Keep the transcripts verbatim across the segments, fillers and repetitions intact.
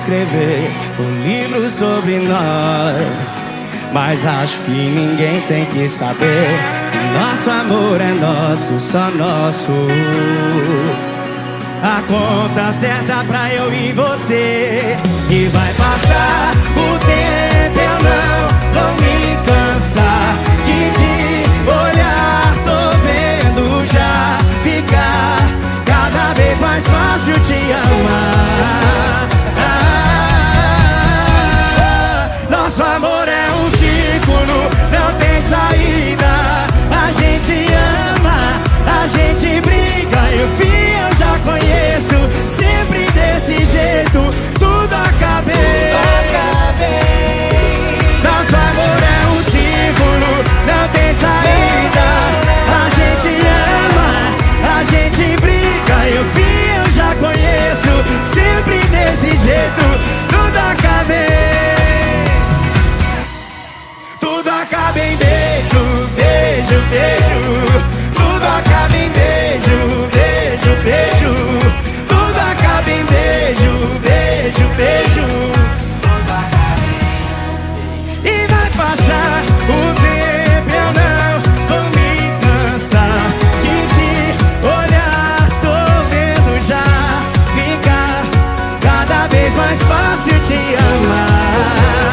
escrever um livro sobre nós, mas acho que ninguém tem que saber. Nosso amor é nosso, só nosso. A conta certa pra eu e você. E vai passar o tempo, eu não vou me cansar de te olhar. Tô vendo já ficar cada vez mais fácil te amar. Ah, nosso amor é um círculo, não tem saída. A gente ama, a gente briga, e o fim eu já conheço. Sempre desse jeito, tudo acaba bem. Nosso amor é um círculo, não tem saída. A gente ama, a gente briga, e o fim eu já conheço. Sempre desse jeito, tudo acaba bem. Tudo acaba em beijo, beijo, beijo. Tudo acaba em beijo, beijo, beijo. Tudo acaba em beijo, beijo, beijo. E vai passar o tempo, eu não vou me cansar de te olhar. Tô vendo já ficar cada vez mais fácil te amar.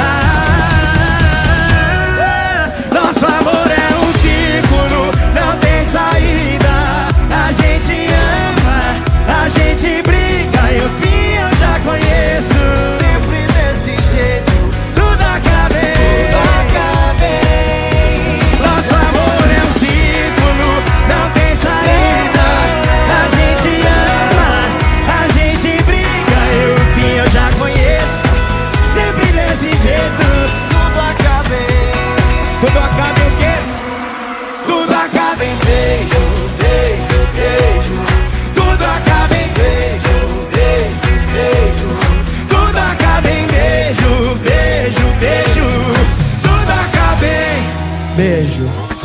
Ah, nosso amor é um círculo, não tem saída. A gente ama, a gente briga, e o fim eu já conheço. Sempre desse jeito, tudo acaba bem. Nosso amor é um círculo, não tem saída. A gente ama, a gente briga, e o fim eu já conheço. Sempre desse jeito, tudo acaba bem. Tudo acaba em quê? Tudo acaba em beijo, beijo, beijo. Tudo acaba em beijo, beijo, beijo. Tudo acaba em beijo, beijo, beijo. Tudo acaba em beijo.